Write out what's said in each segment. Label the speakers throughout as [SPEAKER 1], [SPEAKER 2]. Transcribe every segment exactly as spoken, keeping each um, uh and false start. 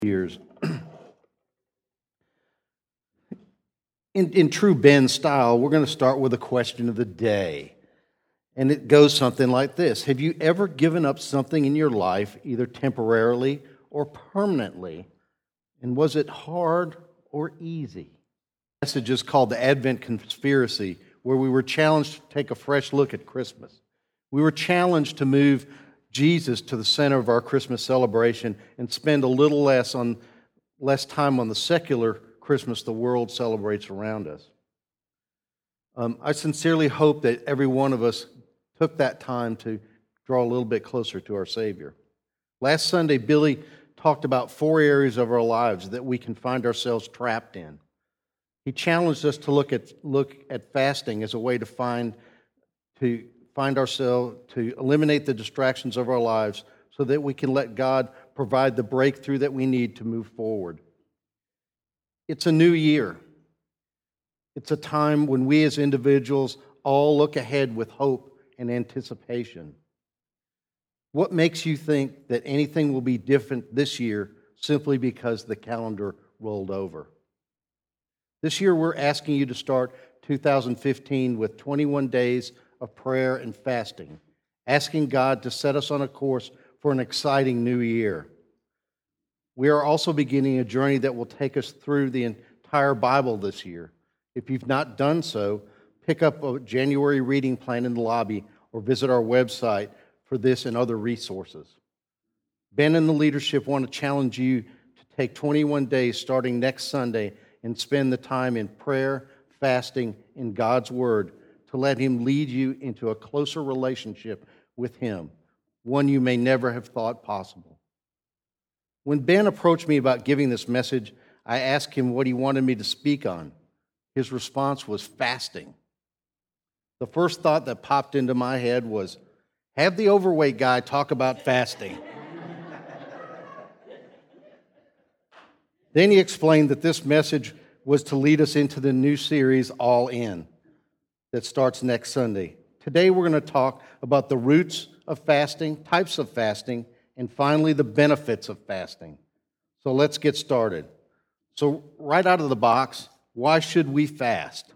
[SPEAKER 1] years. In, in true Ben style, we're going to start with a question of the day. And it goes something like this. Have you ever given up something in your life, either temporarily or permanently? And was it hard or easy? The message is called the Advent Conspiracy, where we were challenged to take a fresh look at Christmas. We were challenged to move Jesus to the center of our Christmas celebration and spend a little less on less time on the secular Christmas the world celebrates around us. Um, I sincerely hope that every one of us took that time to draw a little bit closer to our Savior. Last Sunday, Billy talked about four areas of our lives that we can find ourselves trapped in. He challenged us to look at look at fasting as a way to find to find ourselves, to eliminate the distractions of our lives so that we can let God provide the breakthrough that we need to move forward. It's a new year. It's a time when we as individuals all look ahead with hope and anticipation. What makes you think that anything will be different this year simply because the calendar rolled over? This year we're asking you to start two thousand fifteen with twenty-one days of prayer and fasting, asking God to set us on a course for an exciting new year. We are also beginning a journey that will take us through the entire Bible this year. If you've not done so, pick up a January reading plan in the lobby or visit our website for this and other resources. Ben and the leadership want to challenge you to take twenty-one days starting next Sunday and spend the time in prayer, fasting, in God's Word to let Him lead you into a closer relationship with Him, one you may never have thought possible. When Ben approached me about giving this message, I asked him what he wanted me to speak on. His response was fasting. The first thought that popped into my head was, have the overweight guy talk about fasting. Then he explained that this message was to lead us into the new series, All In, that starts next Sunday. Today we're going to talk about the roots of fasting, types of fasting, and finally the benefits of fasting. So let's get started. So right out of the box, why should we fast?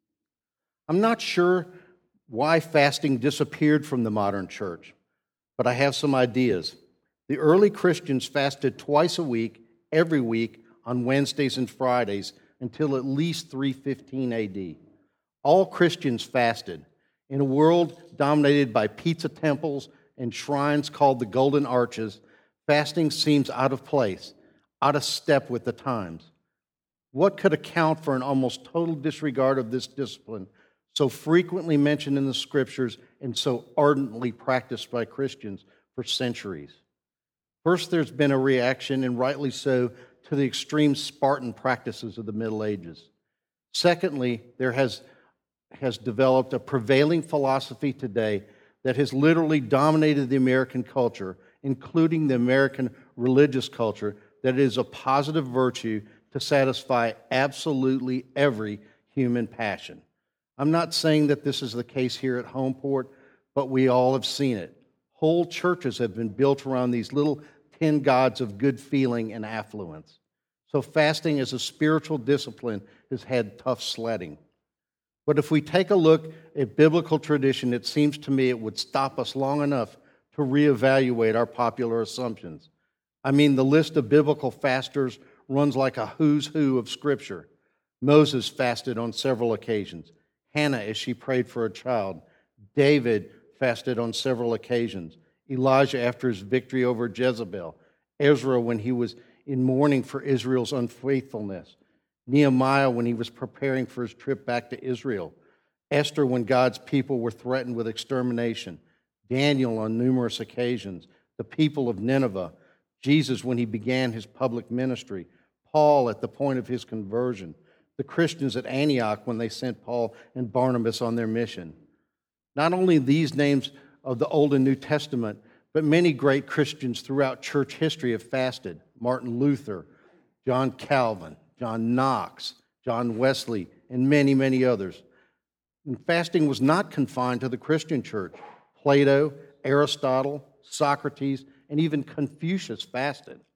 [SPEAKER 1] I'm not sure why fasting disappeared from the modern church, but I have some ideas. The early Christians fasted twice a week, every week, on Wednesdays and Fridays until at least three fifteen A D. All Christians fasted. In a world dominated by pizza temples and shrines called the Golden Arches, fasting seems out of place, out of step with the times. What could account for an almost total disregard of this discipline, so frequently mentioned in the Scriptures and so ardently practiced by Christians for centuries? First, there's been a reaction, and rightly so, to the extreme Spartan practices of the Middle Ages. Secondly, there has, has developed a prevailing philosophy today that has literally dominated the American culture, including the American religious culture, that it is a positive virtue to satisfy absolutely every human passion. I'm not saying that this is the case here at Homeport, but we all have seen it. Whole churches have been built around these little ten gods of good feeling and affluence. So fasting as a spiritual discipline has had tough sledding. But if we take a look at biblical tradition, it seems to me it would stop us long enough to reevaluate our popular assumptions. I mean, the list of biblical fasters runs like a who's who of Scripture. Moses fasted on several occasions. Hannah, as she prayed for a child. David fasted on several occasions. Elijah after his victory over Jezebel. Ezra when he was in mourning for Israel's unfaithfulness. Nehemiah when he was preparing for his trip back to Israel. Esther when God's people were threatened with extermination. Daniel on numerous occasions. The people of Nineveh. Jesus when he began his public ministry. Paul at the point of his conversion. The Christians at Antioch when they sent Paul and Barnabas on their mission. Not only these names of the Old and New Testament, but many great Christians throughout church history have fasted. Martin Luther, John Calvin, John Knox, John Wesley, and many, many others. And fasting was not confined to the Christian church. Plato, Aristotle, Socrates, and even Confucius fasted.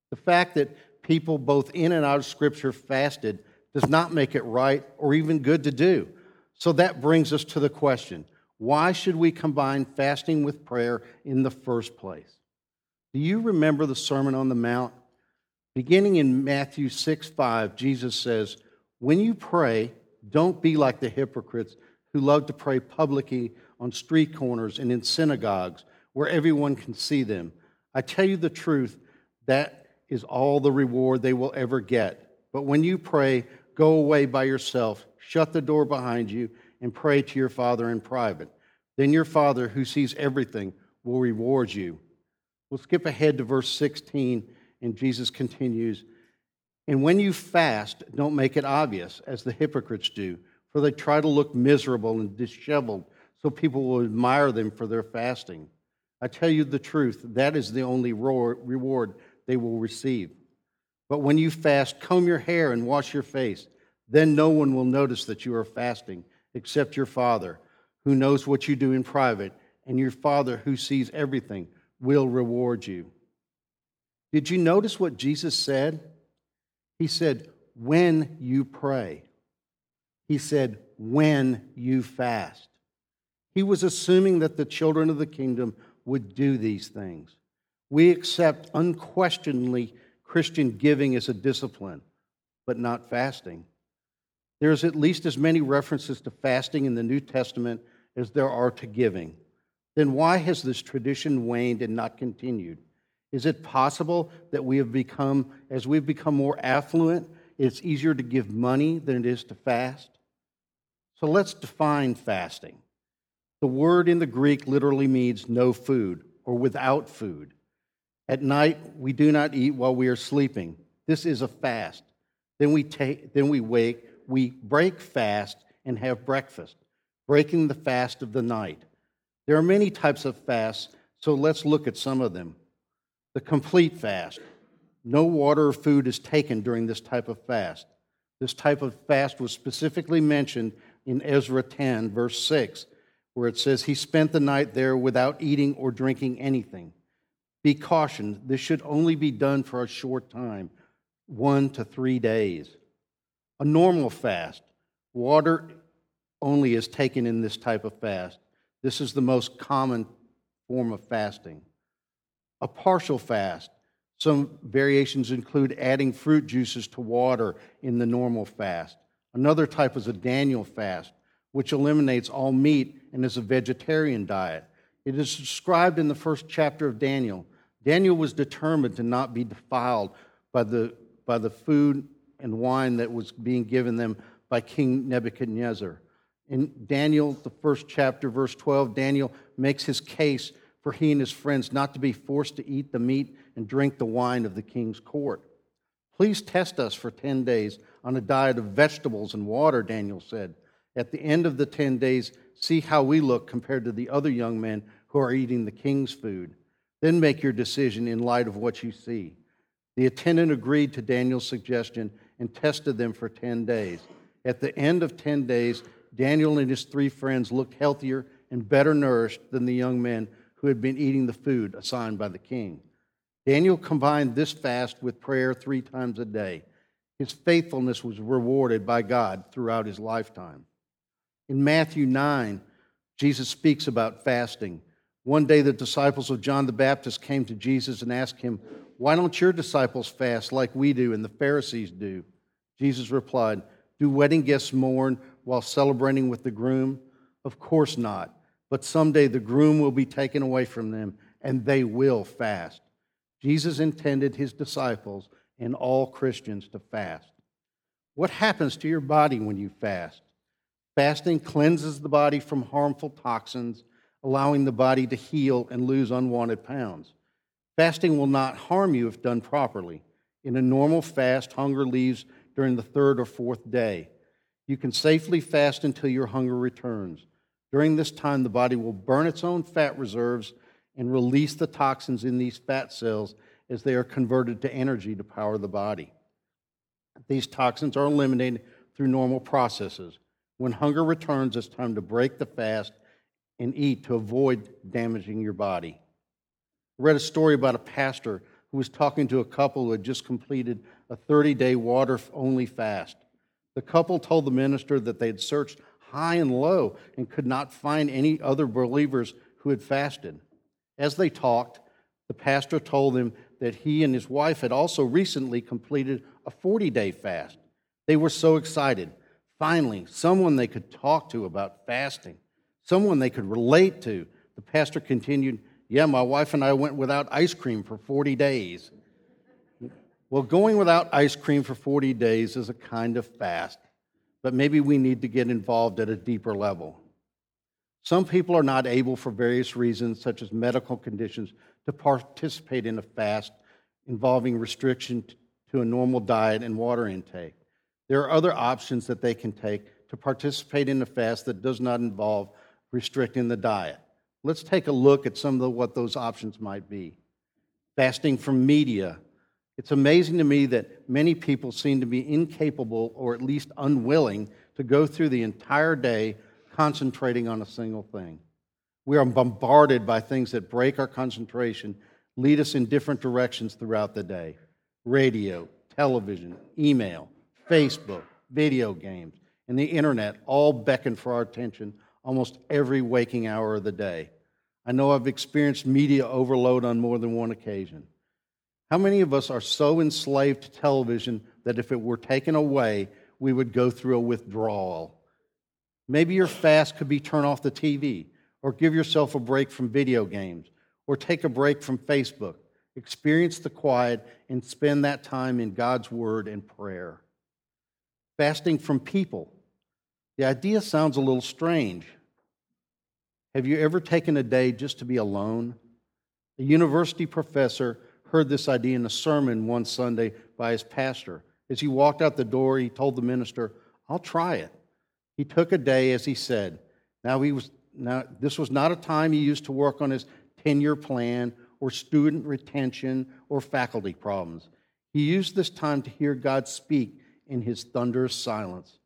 [SPEAKER 1] The fact that people both in and out of Scripture fasted does not make it right or even good to do. So that brings us to the question, why should we combine fasting with prayer in the first place? Do you remember the Sermon on the Mount? Beginning in Matthew six five, Jesus says, "When you pray, don't be like the hypocrites who love to pray publicly on street corners and in synagogues where everyone can see them. I tell you the truth, that is all the reward they will ever get. But when you pray, go away by yourself, shut the door behind you, and pray to your Father in private. Then your Father, who sees everything, will reward you." We'll skip ahead to verse sixteen, and Jesus continues, "And when you fast, don't make it obvious, as the hypocrites do, for they try to look miserable and disheveled, so people will admire them for their fasting. I tell you the truth, that is the only reward they will receive. But when you fast, comb your hair and wash your face. Then no one will notice that you are fasting, except your Father, who knows what you do in private, and your Father, who sees everything, will reward you." Did you notice what Jesus said? He said, when you pray. He said, when you fast. He was assuming that the children of the kingdom would do these things. We accept unquestionably Christian giving as a discipline, but not fasting. There's at least as many references to fasting in the New Testament as there are to giving. Then why has this tradition waned and not continued? Is it possible that we have become, as we've become more affluent, it's easier to give money than it is to fast? So let's define fasting. The word in the Greek literally means no food or without food. At night, we do not eat while we are sleeping. This is a fast. Then we take, then we wake, we break fast and have breakfast, breaking the fast of the night. There are many types of fasts, so let's look at some of them. The complete fast. No water or food is taken during this type of fast. This type of fast was specifically mentioned in Ezra ten, verse six, where it says, "He spent the night there without eating or drinking anything." Be cautioned, this should only be done for a short time, one to three days. A normal fast. Water only is taken in this type of fast. This is the most common form of fasting. A partial fast. Some variations include adding fruit juices to water in the normal fast. Another type is a Daniel fast, which eliminates all meat and is a vegetarian diet. It is described in the first chapter of Daniel. Daniel was determined to not be defiled by the, by the food and wine that was being given them by King Nebuchadnezzar. In Daniel, the first chapter, verse twelve, Daniel makes his case for he and his friends not to be forced to eat the meat and drink the wine of the king's court. "Please test us for ten days on a diet of vegetables and water," Daniel said. "At the end of the ten days, see how we look compared to the other young men who are eating the king's food. Then make your decision in light of what you see." The attendant agreed to Daniel's suggestion and tested them for ten days. At the end of ten days, Daniel and his three friends looked healthier and better nourished than the young men who had been eating the food assigned by the king. Daniel combined this fast with prayer three times a day. His faithfulness was rewarded by God throughout his lifetime. In Matthew nine, Jesus speaks about fasting. One day the disciples of John the Baptist came to Jesus and asked him, "Why don't your disciples fast like we do and the Pharisees do?" Jesus replied, "Do wedding guests mourn while celebrating with the groom? Of course not. But someday the groom will be taken away from them, and they will fast." Jesus intended his disciples and all Christians to fast. What happens to your body when you fast? Fasting cleanses the body from harmful toxins, allowing the body to heal and lose unwanted pounds. Fasting will not harm you if done properly. In a normal fast, hunger leaves during the third or fourth day. You can safely fast until your hunger returns. During this time, the body will burn its own fat reserves and release the toxins in these fat cells as they are converted to energy to power the body. These toxins are eliminated through normal processes. When hunger returns, it's time to break the fast and eat to avoid damaging your body. I read a story about a pastor who who was talking to a couple who had just completed a thirty-day water-only fast. The couple told the minister that they had searched high and low and could not find any other believers who had fasted. As they talked, the pastor told them that he and his wife had also recently completed a forty-day fast. They were so excited. Finally, someone they could talk to about fasting, someone they could relate to. The pastor continued, "Yeah, my wife and I went without ice cream for forty days. Well, going without ice cream for forty days is a kind of fast, but maybe we need to get involved at a deeper level. Some people are not able, for various reasons, such as medical conditions, to participate in a fast involving restriction to a normal diet and water intake. There are other options that they can take to participate in a fast that does not involve restricting the diet. Let's take a look at some of the, what those options might be. Fasting from media. It's amazing to me that many people seem to be incapable or at least unwilling to go through the entire day concentrating on a single thing. We are bombarded by things that break our concentration, lead us in different directions throughout the day. Radio, television, email, Facebook, video games, and the internet all beckon for our attention almost every waking hour of the day. I know I've experienced media overload on more than one occasion. How many of us are so enslaved to television that if it were taken away, we would go through a withdrawal? Maybe your fast could be turn off the T V, or give yourself a break from video games, or take a break from Facebook. Experience the quiet and spend that time in God's Word and prayer. Fasting from people. The idea sounds a little strange. Have you ever taken a day just to be alone? A university professor heard this idea in a sermon one Sunday by his pastor. As he walked out the door, he told the minister, "I'll try it." He took a day, as he said. Now, he was, now this was not a time he used to work on his ten-year plan or student retention or faculty problems. He used this time to hear God speak in his thunderous silence.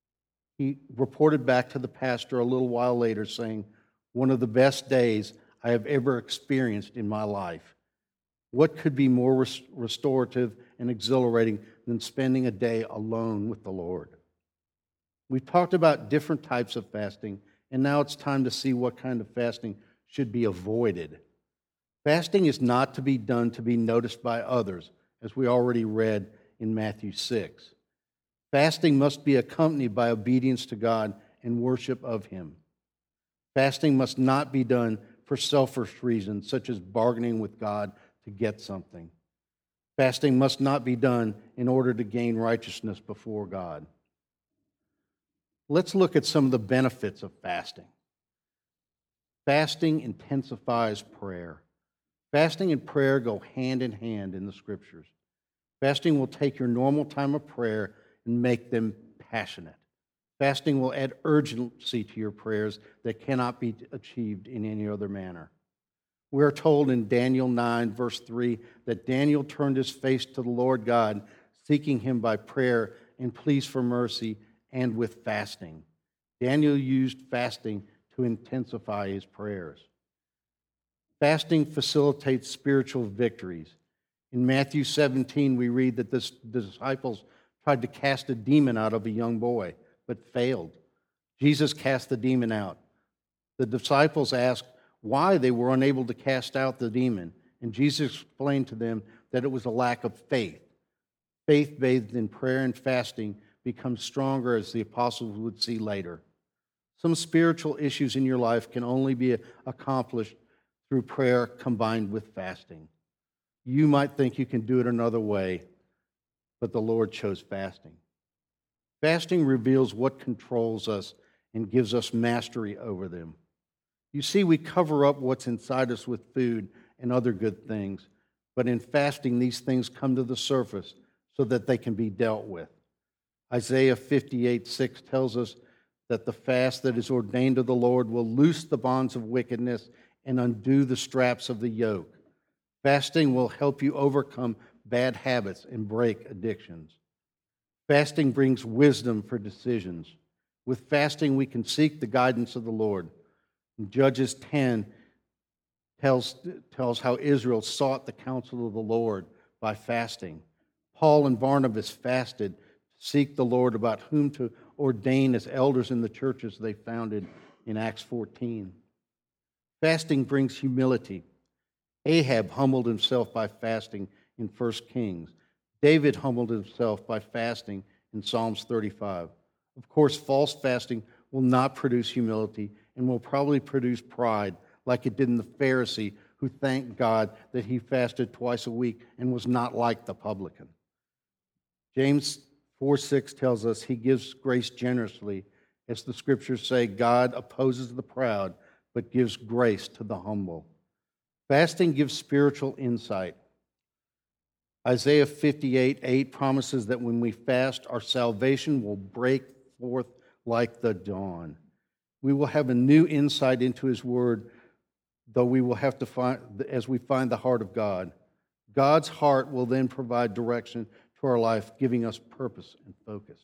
[SPEAKER 1] He reported back to the pastor a little while later saying, "One of the best days I have ever experienced in my life." What could be more res- restorative and exhilarating than spending a day alone with the Lord? We've talked about different types of fasting, and now it's time to see what kind of fasting should be avoided. Fasting is not to be done to be noticed by others, as we already read in Matthew six. Fasting must be accompanied by obedience to God and worship of Him. Fasting must not be done for selfish reasons, such as bargaining with God to get something. Fasting must not be done in order to gain righteousness before God. Let's look at some of the benefits of fasting. Fasting intensifies prayer. Fasting and prayer go hand in hand in the Scriptures. Fasting will take your normal time of prayer and make them passionate. Fasting will add urgency to your prayers that cannot be achieved in any other manner. We are told in Daniel nine, verse three, that Daniel turned his face to the Lord God, seeking Him by prayer and pleas for mercy and with fasting. Daniel used fasting to intensify his prayers. Fasting facilitates spiritual victories. In Matthew seventeen, we read that the disciples tried to cast a demon out of a young boy, but failed. Jesus cast the demon out. The disciples asked why they were unable to cast out the demon, and Jesus explained to them that it was a lack of faith. Faith bathed in prayer and fasting becomes stronger, as the apostles would see later. Some spiritual issues in your life can only be accomplished through prayer combined with fasting. You might think you can do it another way, but the Lord chose fasting. Fasting reveals what controls us and gives us mastery over them. You see, we cover up what's inside us with food and other good things, but in fasting, these things come to the surface so that they can be dealt with. Isaiah fifty-eight six tells us that the fast that is ordained of the Lord will loose the bonds of wickedness and undo the straps of the yoke. Fasting will help you overcome bad habits and break addictions. Fasting brings wisdom for decisions. With fasting, we can seek the guidance of the Lord. In Judges ten tells, tells how Israel sought the counsel of the Lord by fasting. Paul and Barnabas fasted to seek the Lord about whom to ordain as elders in the churches they founded in Acts fourteen. Fasting brings humility. Ahab humbled himself by fasting in First Kings. David humbled himself by fasting in Psalms thirty-five. Of course, false fasting will not produce humility and will probably produce pride, like it did in the Pharisee who thanked God that he fasted twice a week and was not like the publican. James four six tells us he gives grace generously. As the scriptures say, God opposes the proud, but gives grace to the humble. Fasting gives spiritual insight. Isaiah fifty-eight eight promises that when we fast, our salvation will break forth like the dawn. We will have a new insight into his word, though we will have to find, as we find the heart of God. God's heart will then provide direction to our life, giving us purpose and focus.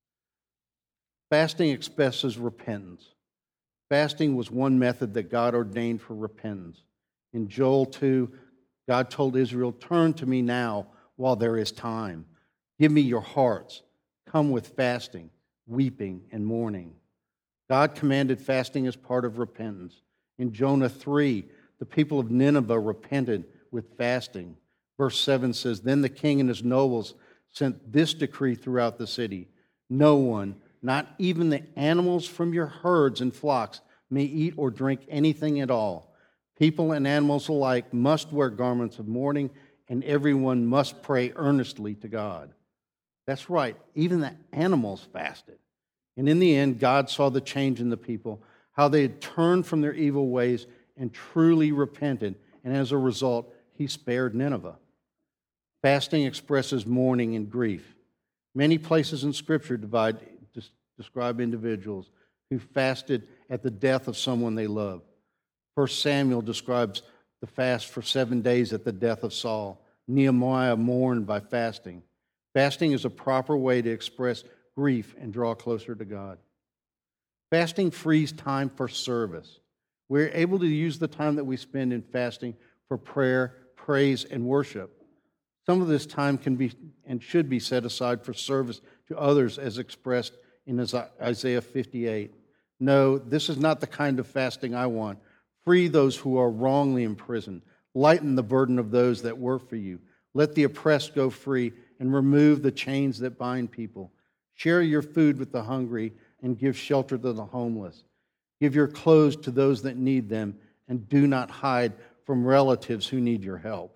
[SPEAKER 1] Fasting expresses repentance. Fasting was one method that God ordained for repentance. In Joel two, God told Israel, "Turn to me now while there is time. Give me your hearts. Come with fasting, weeping, and mourning." God commanded fasting as part of repentance. In Jonah three, the people of Nineveh repented with fasting. Verse seven says, "Then the king and his nobles sent this decree throughout the city: no one, not even the animals from your herds and flocks, may eat or drink anything at all. People and animals alike must wear garments of mourning, and everyone must pray earnestly to God." That's right, even the animals fasted. And in the end, God saw the change in the people, how they had turned from their evil ways and truly repented, and as a result, he spared Nineveh. Fasting expresses mourning and grief. Many places in Scripture divide, describe individuals who fasted at the death of someone they loved. First Samuel describes the fast for seven days at the death of Saul. Nehemiah mourned by fasting. Fasting is a proper way to express grief and draw closer to God. Fasting frees time for service. We're able to use the time that we spend in fasting for prayer, praise, and worship. Some of this time can be and should be set aside for service to others, as expressed in Isaiah fifty-eight. No, this is not the kind of fasting I want. Free those who are wrongly imprisoned. Lighten the burden of those that work for you. Let the oppressed go free and remove the chains that bind people. Share your food with the hungry and give shelter to the homeless. Give your clothes to those that need them, and do not hide from relatives who need your help.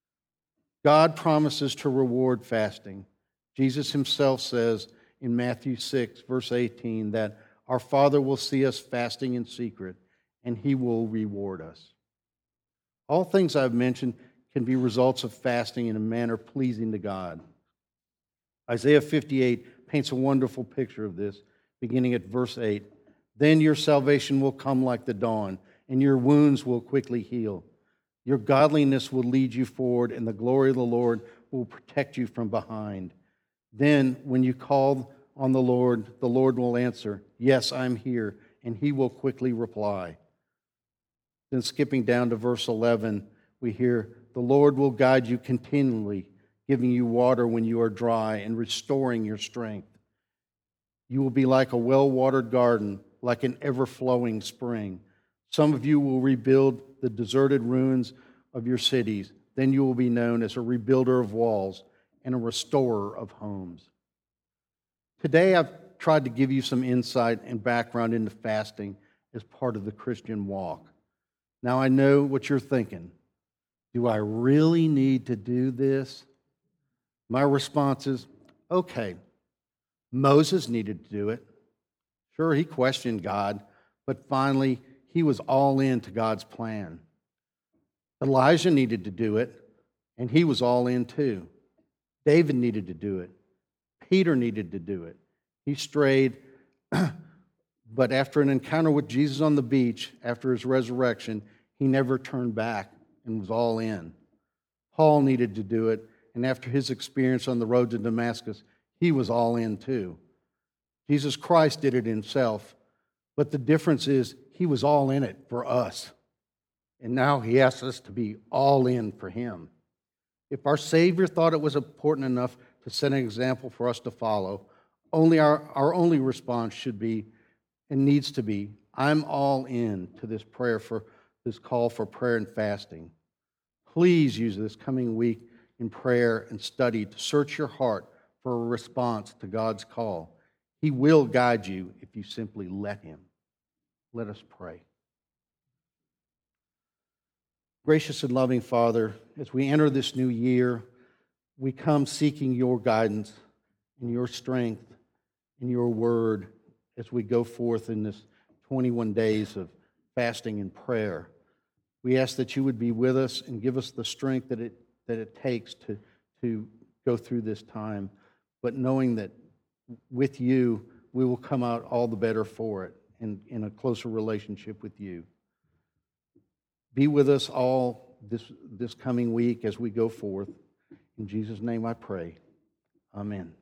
[SPEAKER 1] God promises to reward fasting. Jesus himself says in Matthew six, verse eighteen, that our Father will see us fasting in secret, and he will reward us. All things I've mentioned can be results of fasting in a manner pleasing to God. Isaiah fifty-eight paints a wonderful picture of this, beginning at verse eight. "Then your salvation will come like the dawn, and your wounds will quickly heal. Your godliness will lead you forward, and the glory of the Lord will protect you from behind. Then, when you call on the Lord, the Lord will answer, 'Yes, I'm here,' and he will quickly reply." Then skipping down to verse eleven, we hear, "The Lord will guide you continually, giving you water when you are dry and restoring your strength. You will be like a well-watered garden, like an ever-flowing spring. Some of you will rebuild the deserted ruins of your cities. Then you will be known as a rebuilder of walls and a restorer of homes." Today, I've tried to give you some insight and background into fasting as part of the Christian walk. Now, I know what you're thinking. Do I really need to do this? My response is, okay, Moses needed to do it. Sure, he questioned God, but finally, he was all in to God's plan. Elijah needed to do it, and he was all in too. David needed to do it. Peter needed to do it. He strayed, but after an encounter with Jesus on the beach, after his resurrection, he never turned back and was all in. Paul needed to do it, and after his experience on the road to Damascus, he was all in too. Jesus Christ did it himself, but the difference is he was all in it for us. And now he asks us to be all in for him. If our Savior thought it was important enough to set an example for us to follow, only our, our only response should be and needs to be, I'm all in to this prayer for this call for prayer and fasting. Please use this coming week in prayer and study to search your heart for a response to God's call. He will guide you if you simply let him. Let us pray. Gracious and loving Father, as we enter this new year, we come seeking your guidance and your strength and your word as we go forth in this twenty-one days of fasting and prayer. We ask that you would be with us and give us the strength that it that it takes to, to go through this time, but knowing that with you, we will come out all the better for it and in a closer relationship with you. Be with us all this, this coming week as we go forth. In Jesus' name I pray. Amen.